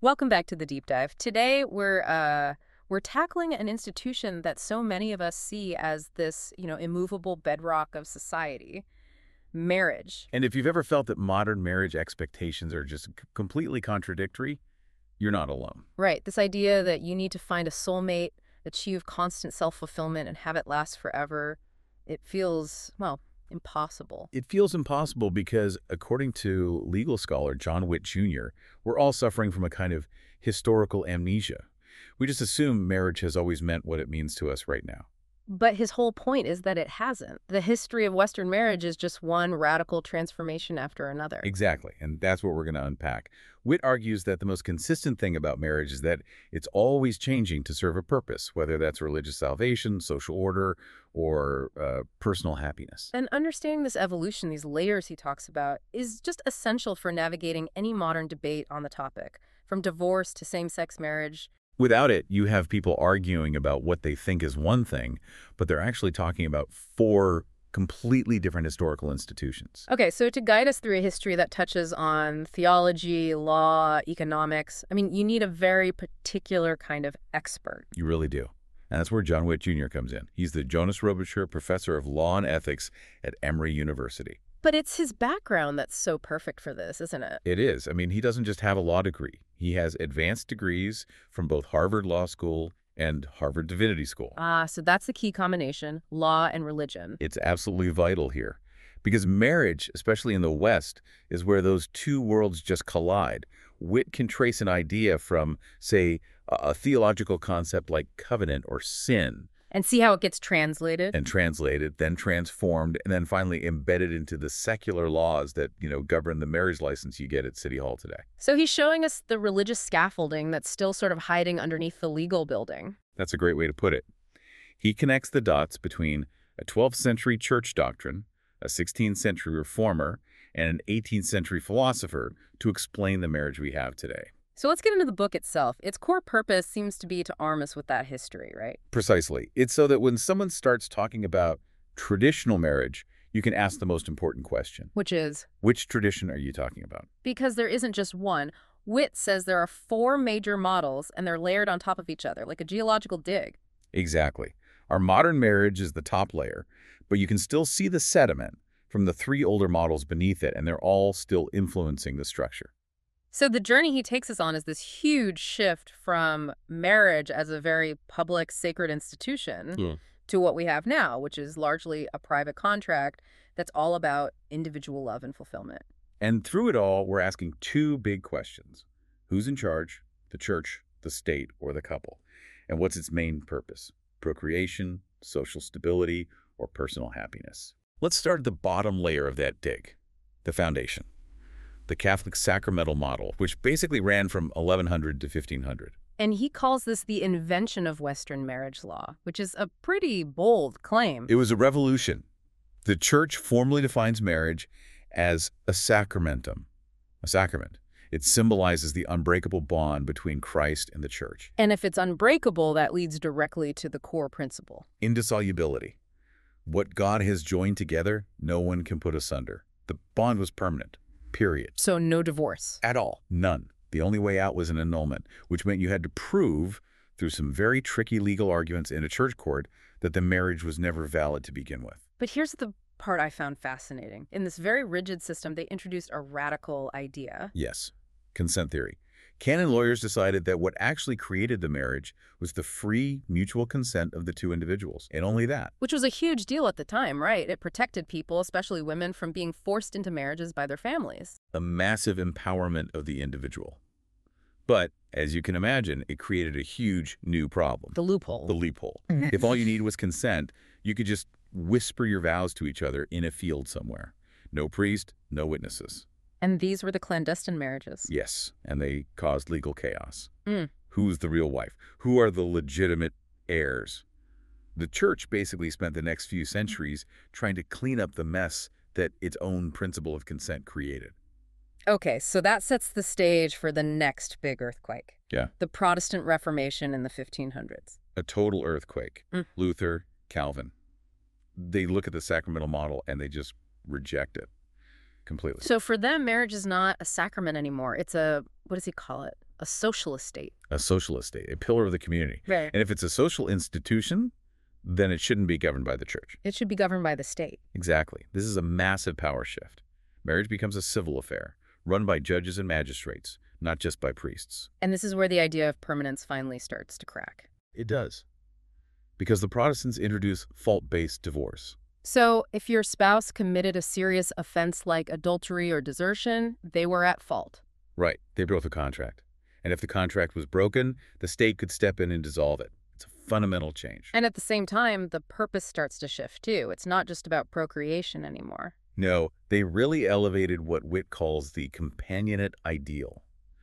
Welcome back to the deep dive. Today we're tackling an institution that so many of us see as this, immovable bedrock of society, marriage. And if you've ever felt that modern marriage expectations are just completely contradictory, you're not alone. Right, this idea that you need to find a soulmate, achieve constant self-fulfillment and have it last forever. It feels, well, impossible. It feels impossible because, according to legal scholar John Witt Jr., we're all suffering from a kind of historical amnesia. We just assume marriage has always meant what it means to us right now. But his whole point is that it hasn't. The history of Western marriage is just one radical transformation after another. Exactly, and that's what we're going to unpack. Witt argues that the most consistent thing about marriage is that it's always changing to serve a purpose, whether that's religious salvation, social order, or personal happiness. And understanding this evolution, these layers he talks about, is just essential for navigating any modern debate on the topic, from divorce to same-sex marriage. Without it, you have people arguing about what they think is one thing, but they're actually talking about four completely different historical institutions. Okay, so to guide us through a history that touches on theology, law, economics, you need a very particular kind of expert. You really do. And that's where John Witt Jr. comes in. He's the Jonas Robuchur Professor of Law and Ethics at Emory University. But it's his background that's so perfect for this, isn't it? It is. He doesn't just have a law degree. He has advanced degrees from both Harvard Law School and Harvard Divinity School. So that's the key combination, law and religion. It's absolutely vital here. Because marriage, especially in the West, is where those two worlds just collide. Witt can trace an idea from, say, a theological concept like covenant or sin. And see how it gets translated? And translated, then transformed, and then finally embedded into the secular laws that, govern the marriage license you get at City Hall today. So he's showing us the religious scaffolding that's still sort of hiding underneath the legal building. That's a great way to put it. He connects the dots between a 12th century church doctrine, a 16th century reformer, and an 18th century philosopher to explain the marriage we have today. So let's get into the book itself. Its core purpose seems to be to arm us with that history, right? Precisely. It's so that when someone starts talking about traditional marriage, you can ask the most important question. Which is? Which tradition are you talking about? Because there isn't just one. Witt says there are four major models, and they're layered on top of each other, like a geological dig. Exactly. Our modern marriage is the top layer, but you can still see the sediment from the three older models beneath it, and they're all still influencing the structure. So the journey he takes us on is this huge shift from marriage as a very public, sacred institution to what we have now, which is largely a private contract that's all about individual love and fulfillment. And through it all, we're asking two big questions. Who's in charge? The church, the state, or the couple? And what's its main purpose? Procreation, social stability, or personal happiness? Let's start at the bottom layer of that dig, the foundation. The Catholic sacramental model, which basically ran from 1100 to 1500. And he calls this the invention of Western marriage law, which is a pretty bold claim. It was a revolution. The church formally defines marriage as a sacramentum, a sacrament. It symbolizes the unbreakable bond between Christ and the church. And if it's unbreakable, that leads directly to the core principle. Indissolubility. What God has joined together, no one can put asunder. The bond was permanent. Period. So no divorce? At all. None. The only way out was an annulment, which meant you had to prove, through some very tricky legal arguments in a church court, that the marriage was never valid to begin with. But here's the part I found fascinating. In this very rigid system, they introduced a radical idea. Yes. Consent theory. Canon lawyers decided that what actually created the marriage was the free mutual consent of the two individuals, and only that. Which was a huge deal at the time, right? It protected people, especially women, from being forced into marriages by their families. A massive empowerment of the individual. But, as you can imagine, it created a huge new problem. The loophole. The loophole. If all you need was consent, you could just whisper your vows to each other in a field somewhere. No priest, no witnesses. And these were the clandestine marriages. Yes, and they caused legal chaos. Who's the real wife? Who are the legitimate heirs? The church basically spent the next few centuries trying to clean up the mess that its own principle of consent created. Okay, so that sets the stage for the next big earthquake. Yeah. The Protestant Reformation in the 1500s. A total earthquake. Luther, Calvin. They look at the sacramental model and they just reject it completely. So for them, marriage is not a sacrament anymore. It's a, what does he call it? a socialist state. A socialist state, a pillar of the community. Right. And if it's a social institution, then it shouldn't be governed by the church. It should be governed by the state. Exactly. This is a massive power shift. Marriage becomes a civil affair, run by judges and magistrates, not just by priests. And this is where the idea of permanence finally starts to crack. It does. Because the Protestants introduce fault-based divorce. So if your spouse committed a serious offense like adultery or desertion, they were at fault. Right. They broke the contract. And if the contract was broken, the state could step in and dissolve it. It's a fundamental change. And at the same time, the purpose starts to shift too. It's not just about procreation anymore. No, they really elevated what Witt calls the companionate ideal.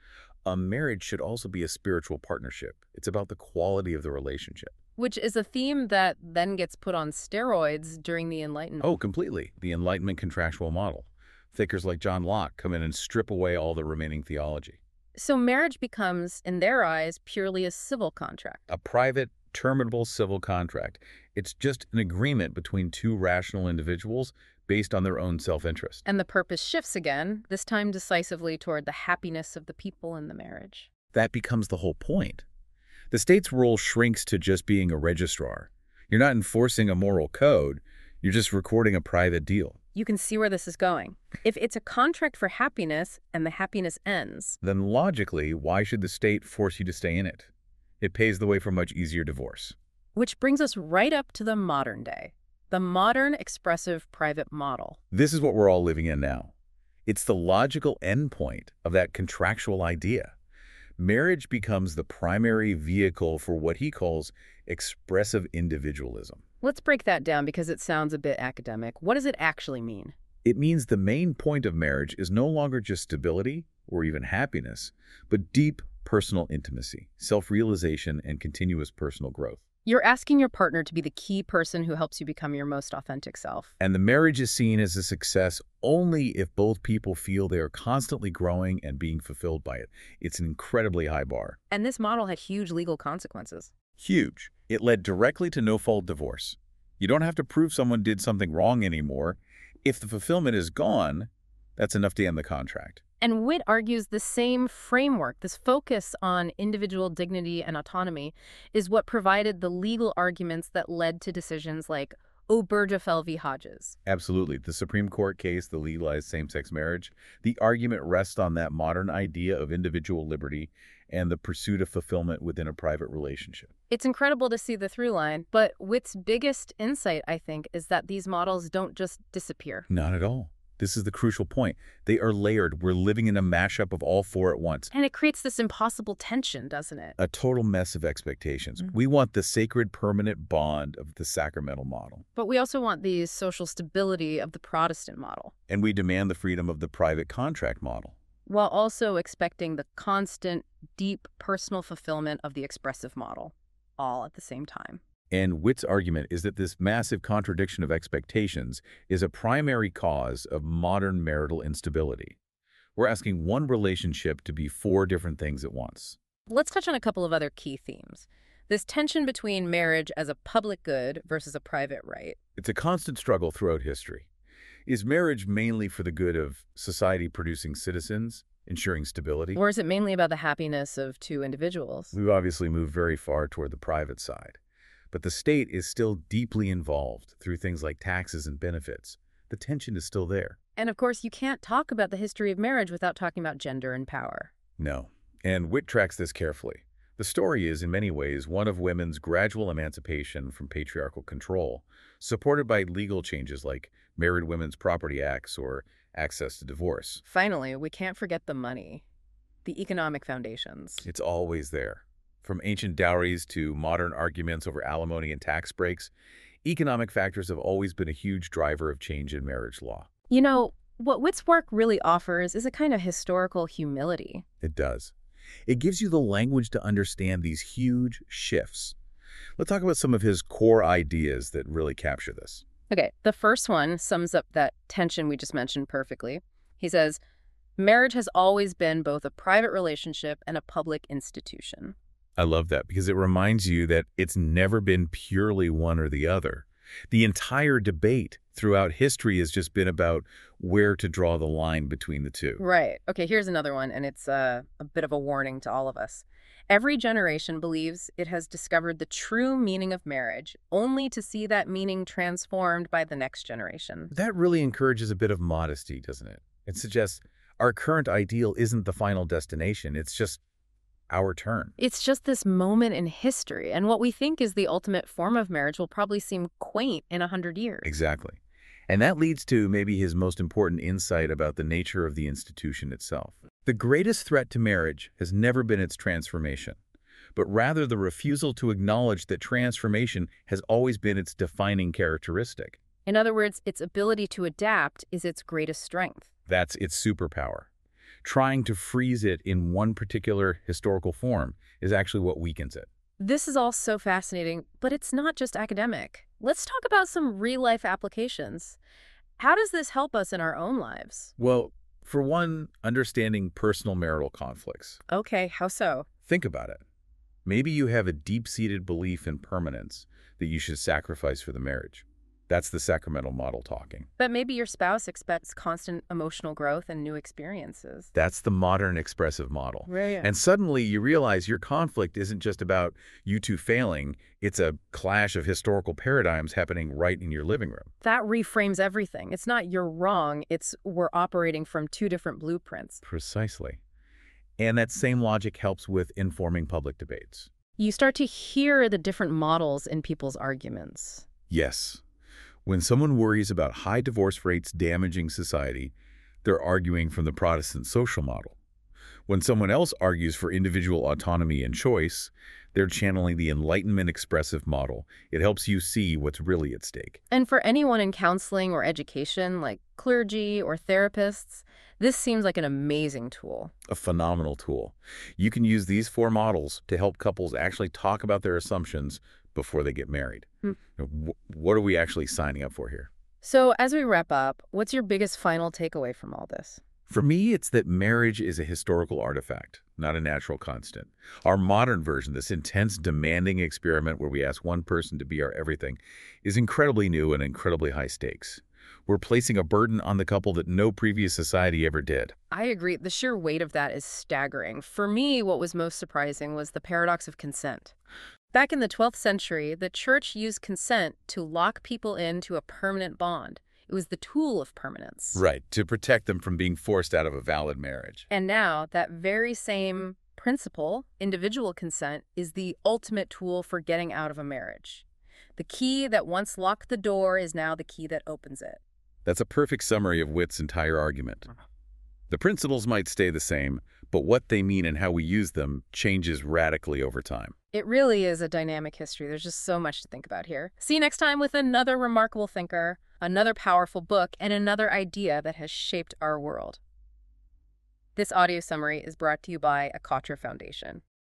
A marriage should also be a spiritual partnership. It's about the quality of the relationship. Which is a theme that then gets put on steroids during the Enlightenment. Oh, completely. The Enlightenment contractual model. Thinkers like John Locke come in and strip away all the remaining theology. So marriage becomes, in their eyes, purely a civil contract. A private, terminable civil contract. It's just an agreement between two rational individuals based on their own self-interest. And the purpose shifts again, this time decisively toward the happiness of the people in the marriage. That becomes the whole point. The state's role shrinks to just being a registrar. You're not enforcing a moral code. You're just recording a private deal. You can see where this is going. If it's a contract for happiness and the happiness ends, then logically, why should the state force you to stay in it? It paves the way for much easier divorce. which brings us right up to the modern day, the modern expressive private model. This is what we're all living in now. It's the logical endpoint of that contractual idea. Marriage becomes the primary vehicle for what he calls expressive individualism. Let's break that down because it sounds a bit academic. What does it actually mean? It means the main point of marriage is no longer just stability or even happiness, but deep personal intimacy, self-realization, and continuous personal growth. You're asking your partner to be the key person who helps you become your most authentic self. And the marriage is seen as a success only if both people feel they are constantly growing and being fulfilled by it. It's an incredibly high bar. And this model had huge legal consequences. Huge. It led directly to no-fault divorce. You don't have to prove someone did something wrong anymore. If the fulfillment is gone, that's enough to end the contract. And Witt argues the same framework, this focus on individual dignity and autonomy, is what provided the legal arguments that led to decisions like Obergefell v. Hodges. Absolutely. The Supreme Court case, the legalized same-sex marriage, the argument rests on that modern idea of individual liberty and the pursuit of fulfillment within a private relationship. It's incredible to see the through line, but Witt's biggest insight, I think, is that these models don't just disappear. Not at all. This is the crucial point. They are layered. We're living in a mashup of all four at once. And it creates this impossible tension, doesn't it? A total mess of expectations. We want the sacred permanent bond of the sacramental model. But we also want the social stability of the Protestant model, And we demand the freedom of the private contract model. while also expecting the constant, deep personal fulfillment of the expressive model, all at the same time. And Witt's argument is that this massive contradiction of expectations is a primary cause of modern marital instability. We're asking one relationship to be four different things at once. Let's touch on a couple of other key themes. This tension between marriage as a public good versus a private right. It's a constant struggle throughout history. Is marriage mainly for the good of society producing citizens, ensuring stability? Or is it mainly about the happiness of two individuals? We've obviously moved very far toward the private side. But the state is still deeply involved through things like taxes and benefits. The tension is still there. And of course, you can't talk about the history of marriage without talking about gender and power. No. And Witt tracks this carefully. The story is, in many ways, one of women's gradual emancipation from patriarchal control, supported by legal changes like Married Women's Property Acts or access to divorce. Finally, we can't forget the money, the economic foundations. It's always there. From ancient dowries to modern arguments over alimony and tax breaks, economic factors have always been a huge driver of change in marriage law. You know, what Witt's work really offers is a kind of historical humility. It does. It gives you the language to understand these huge shifts. Let's talk about some of his core ideas that really capture this. Okay, the first one sums up that tension we just mentioned perfectly. He says, marriage has always been both a private relationship and a public institution. I love that because it reminds you that it's never been purely one or the other. The entire debate throughout history has just been about where to draw the line between the two. Right. Okay, here's another one, and it's a bit of a warning to all of us. Every generation believes it has discovered the true meaning of marriage, only to see that meaning transformed by the next generation. That really encourages a bit of modesty, doesn't it? It suggests our current ideal isn't the final destination, it's just our turn. It's just this moment in history, and what we think is the ultimate form of marriage will probably seem quaint in 100 years. Exactly. And that leads to maybe his most important insight about the nature of the institution itself. The greatest threat to marriage has never been its transformation, but rather the refusal to acknowledge that transformation has always been its defining characteristic. In other words, its ability to adapt is its greatest strength. That's its superpower. Trying to freeze it in one particular historical form is actually what weakens it. This is all so fascinating, but it's not just academic. Let's talk about some real-life applications. How does this help us in our own lives? Well, for one, understanding personal marital conflicts. Okay, how so? Think about it. Maybe you have a deep-seated belief in permanence that you should sacrifice for the marriage. That's the sacramental model talking. But maybe your spouse expects constant emotional growth and new experiences. That's the modern expressive model. Right. And suddenly you realize your conflict isn't just about you two failing, it's a clash of historical paradigms happening right in your living room. That reframes everything. It's not you're wrong, it's we're operating from two different blueprints. Precisely. And that same logic helps with informing public debates. You start to hear the different models in people's arguments. Yes. When someone worries about high divorce rates damaging society, they're arguing from the Protestant social model. When someone else argues for individual autonomy and choice, they're channeling the Enlightenment expressive model. It helps you see what's really at stake. And for anyone in counseling or education, like clergy or therapists, this seems like an amazing tool. A phenomenal tool. You can use these four models to help couples actually talk about their assumptions before they get married. What are we actually signing up for here? So as we wrap up, what's your biggest final takeaway from all this? For me, it's that marriage is a historical artifact, not a natural constant. Our modern version, this intense, demanding experiment where we ask one person to be our everything, is incredibly new and incredibly high stakes. We're placing a burden on the couple that no previous society ever did. I agree. The sheer weight of that is staggering. For me, what was most surprising was the paradox of consent. Back in the 12th century, the church used consent to lock people into a permanent bond. It was the tool of permanence. Right, to protect them from being forced out of a valid marriage. And now, that very same principle, individual consent, is the ultimate tool for getting out of a marriage. The key that once locked the door is now the key that opens it. That's a perfect summary of Witt's entire argument. The principles might stay the same, but what they mean and how we use them changes radically over time. It really is a dynamic history. There's just so much to think about here. See you next time with another remarkable thinker, another powerful book, and another idea that has shaped our world. This audio summary is brought to you by Akatra Foundation.